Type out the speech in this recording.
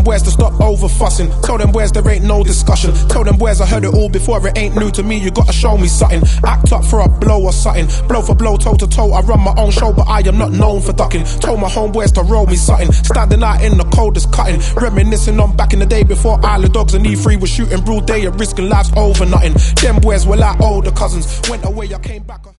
boys to stop over fussing. Tell them boys there ain't no discussion. Tell them boys I heard it all before, it ain't new to me. You gotta show me something. Act up for a blow or something. Blow for blow, toe to toe. I run my own show, but I am not known for ducking. Told my homeboys to roll me something. Standing out in the coldest cutting. Reminiscing on back in the day before Isle of Dogs and E3 was shooting broad day and risking lives over nothing. Them boys were like older cousins. Went away, I came back.